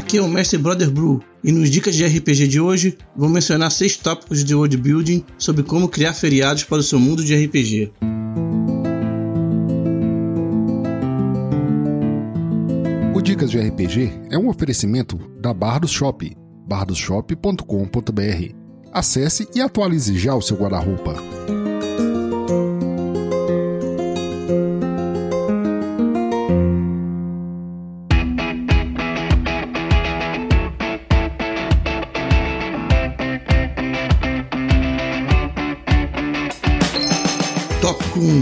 Aqui é o Mestre Brother Brew, e nos Dicas de RPG de hoje, vou mencionar 6 tópicos de world building sobre como criar feriados para o seu mundo de RPG. O Dicas de RPG é um oferecimento da Bardos Shop, bardosshop.com.br. Acesse e atualize já o seu guarda-roupa. Tópico 1.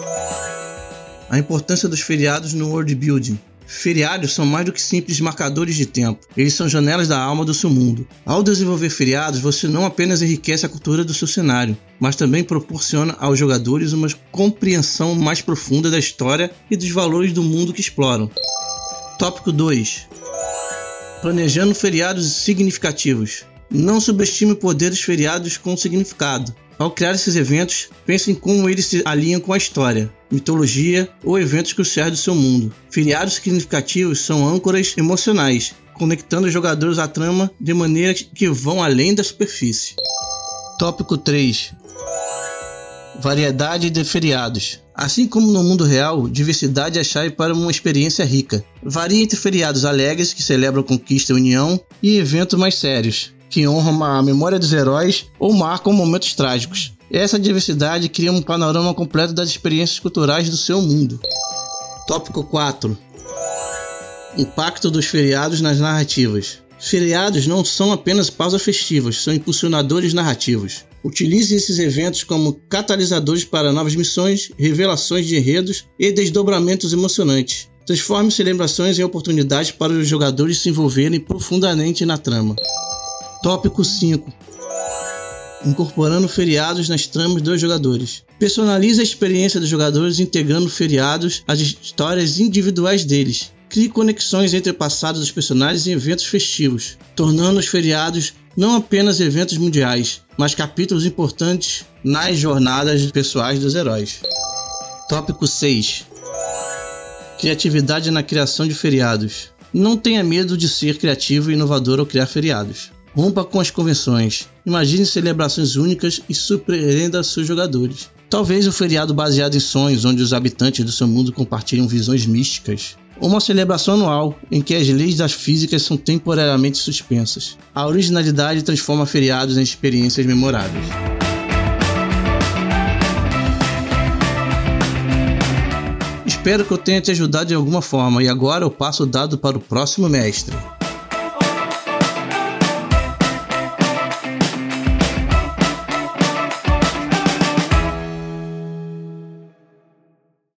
A importância dos feriados no world building. Feriados são mais do que simples marcadores de tempo, eles são janelas da alma do seu mundo. Ao desenvolver feriados, você não apenas enriquece a cultura do seu cenário, mas também proporciona aos jogadores uma compreensão mais profunda da história e dos valores do mundo que exploram. Tópico 2. Planejando feriados significativos. Não subestime o poder dos feriados com significado. Ao criar esses eventos, pense em como eles se alinham com a história, mitologia ou eventos cruciais do seu mundo. Feriados significativos são âncoras emocionais, conectando os jogadores à trama de maneira que vão além da superfície. Tópico 3. Variedade de feriados. Assim como no mundo real, diversidade é a chave para uma experiência rica. Varia entre feriados alegres, que celebram conquista e união, e eventos mais sérios, que honram a memória dos heróis ou marcam momentos trágicos. Essa diversidade cria um panorama completo das experiências culturais do seu mundo. Tópico 4. Impacto dos feriados nas narrativas. Feriados não são apenas pausas festivas, são impulsionadores narrativos. Utilize esses eventos como catalisadores para novas missões, revelações de enredos e desdobramentos emocionantes. Transforme celebrações em oportunidades para os jogadores se envolverem profundamente na trama. Tópico 5. Incorporando feriados nas tramas dos jogadores. Personalize a experiência dos jogadores integrando feriados às histórias individuais deles. Crie conexões entre o passado dos personagens e eventos festivos, tornando os feriados não apenas eventos mundiais, mas capítulos importantes nas jornadas pessoais dos heróis. Tópico 6. Criatividade na criação de feriados. Não tenha medo de ser criativo e inovador ao criar feriados. Rompa com as convenções. Imagine celebrações únicas e surpreenda seus jogadores. Talvez um feriado baseado em sonhos, onde os habitantes do seu mundo compartilham visões místicas. Ou uma celebração anual, em que as leis das físicas são temporariamente suspensas. A originalidade transforma feriados em experiências memoráveis. Espero que eu tenha te ajudado de alguma forma, e agora eu passo o dado para o próximo mestre.